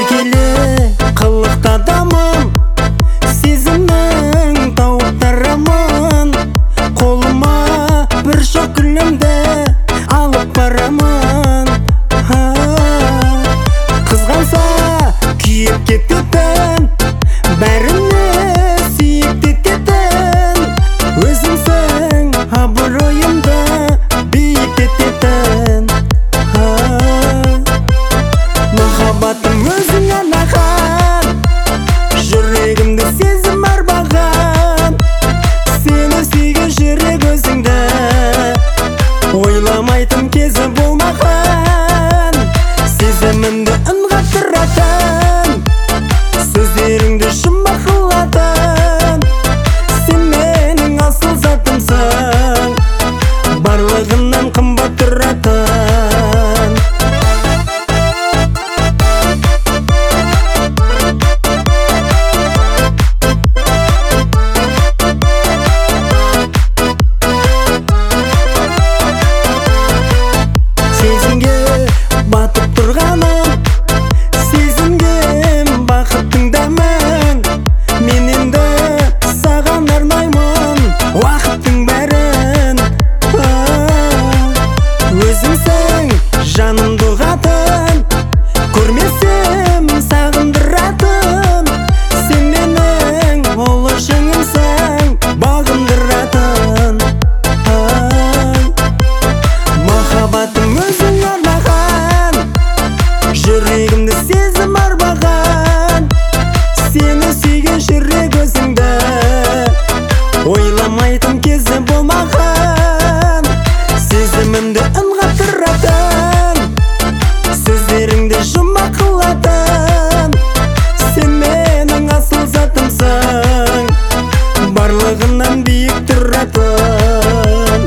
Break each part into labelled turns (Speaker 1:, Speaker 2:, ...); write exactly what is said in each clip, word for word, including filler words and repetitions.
Speaker 1: Берекелі қылықты адамым, сезімнің тауықтарымын. Қолыма бір шоқ гүлімді алып барамын. Қызғанса күйіп кететін, бәріне сүйіп кететін. Өзіңсің абыройымды биік ететін. Махаббатым өзің арнаған, жүрегімді сезім арбаған. Сені сүйген жүрек өзіңді, ойламайтын кезі болмаған. Сезімімді үн қатыратын, сөздеріңді жұмбақ қылатын. Сен менің асыл затымсың, барлығынан қымбат тұратын. Сезімге батып тұрғаным, сезінген бақыттың дәмін. Мен енді саған арнаймын уақыттың бәрін. Өзіңсің жанымды ұғатын, көрмесем сағындыратын. Сен менің ұлы жеңімсің, бағындыратын. Махаббатым өзің арнаған, жүрегімді сезім арбаған. Сені сүйген жүрек өзіңді, ойламайтын кезі болмаған. Сезімімді үн қатыратын, сөздеріңді жұмбақ қылатын. Сен менің асыл затымсың, барлығынан биік тұратын.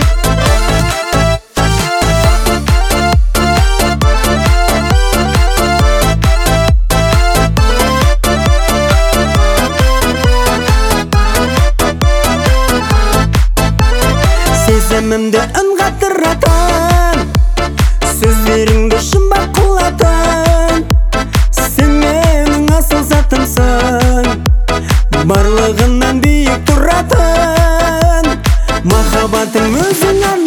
Speaker 1: Сезімімді үн қатыратын, сөздеріңді жұмбақ қылатын. Сен менің асыл затымсың, барлығынан биік тұратын. Махаббатым өзің